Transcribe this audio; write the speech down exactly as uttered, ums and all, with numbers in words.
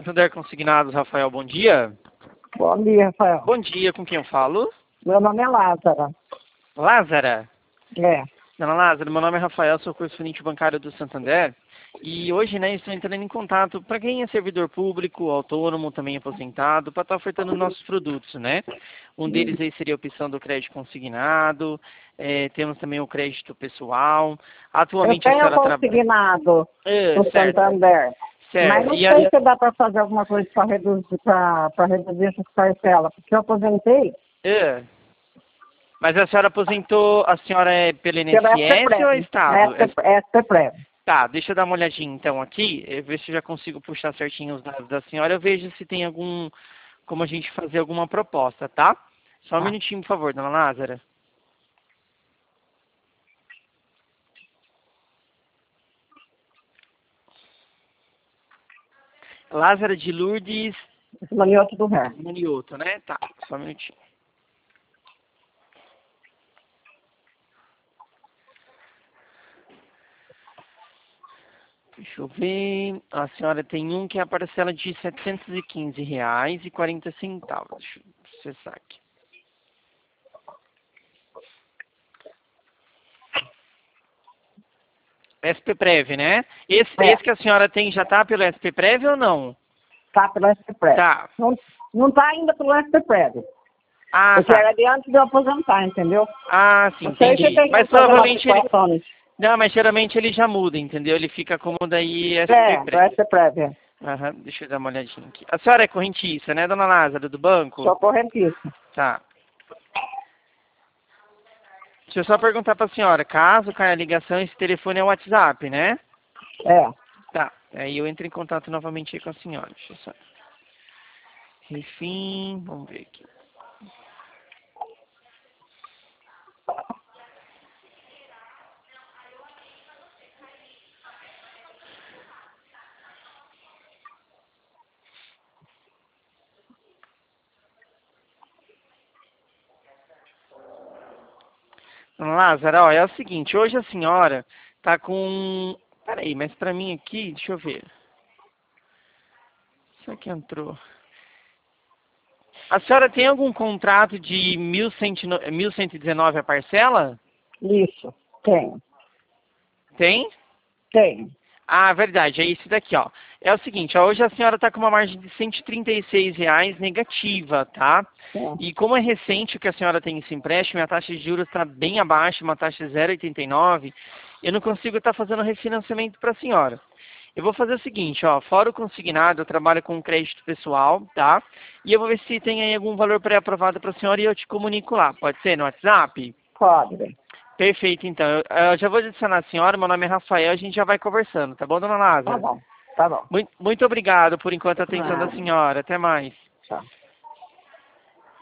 Santander Consignados, Rafael, bom dia. Bom dia, Rafael. Bom dia, com quem eu falo? Meu nome é Lázara. Lázara? É. Dona Lázara, meu nome é Rafael, sou correspondente bancário do Santander. E hoje, né, estou entrando em contato para quem é servidor público, autônomo, também aposentado, para estar ofertando nossos produtos, né? Um deles aí seria a opção do crédito consignado, é, temos também o crédito pessoal. Atualmente Eu a tenho senhora trabalha... consignado É, no certo, Santander. certo. Mas não E sei a... se dá para fazer alguma coisa para reduzir, para reduzir essas parcelas, porque eu aposentei é. Mas a senhora aposentou, a senhora é pelo pela I N S S ou é Estado? S P P R E V. Tá, deixa eu dar uma olhadinha então aqui, eh, ver se eu já consigo puxar certinho os dados da senhora. Eu vejo se tem algum, como a gente fazer alguma proposta, tá? Só um Tá. minutinho, por favor, dona Lázara. Lázara de Lourdes Manioto do Ré. Manioto, né? Tá, só um minutinho. Deixa eu ver. A senhora tem um que é a parcela de setecentos e quinze reais e quarenta centavos. Deixa eu acessar aqui. S P P R E V, né? Esse, É. esse que a senhora tem já tá pelo S P P R E V ou não? Tá pelo S P P R E V. Tá. Não, não tá ainda pelo S P P R E V. Ah, Porque tá. era de antes de eu aposentar, entendeu? Ah, sim, Não sei se entendi. tem Mas como fazer uma provavelmente ele... adequação nisso. Não, mas geralmente ele já muda, entendeu? Ele fica como daí É, do S P P R E V. S P P R E V. Aham, deixa eu dar uma olhadinha aqui. A senhora é correntista, né, dona Lázara, do banco? Sou correntista. Tá. Deixa eu só perguntar pra senhora, caso caia a ligação, esse telefone é o WhatsApp, né? É. Tá, aí eu entro em contato novamente aí com a senhora. Deixa eu só... Enfim, vamos ver aqui. Dona Lázara, ó, é o seguinte, hoje a senhora tá com... Peraí, mas pra mim aqui, deixa eu ver. Isso aqui entrou. A senhora tem algum contrato de mil cento e dezenove a parcela? Isso. Tem. Tem? Tem. Ah, verdade, é isso daqui, ó. É o seguinte, ó, hoje a senhora está com uma margem de cento e trinta e seis reais negativa, tá? Tem. E como é recente que a senhora tem esse empréstimo, a taxa de juros está bem abaixo, uma taxa de zero vírgula oitenta e nove, eu não consigo estar fazendo refinanciamento para a senhora. Eu vou fazer o seguinte, ó, fora o consignado, eu trabalho com crédito pessoal, tá? E eu vou ver se tem aí algum valor pré-aprovado para a senhora e eu te comunico lá. Pode ser no WhatsApp? Pode. Perfeito, então. Eu, eu já vou adicionar a senhora, meu nome é Rafael, a gente já vai conversando, tá bom, dona Tá Lázara? bom. Tá bom. Muito, muito obrigado por enquanto a atenção da Ah, senhora. Até mais. tchau.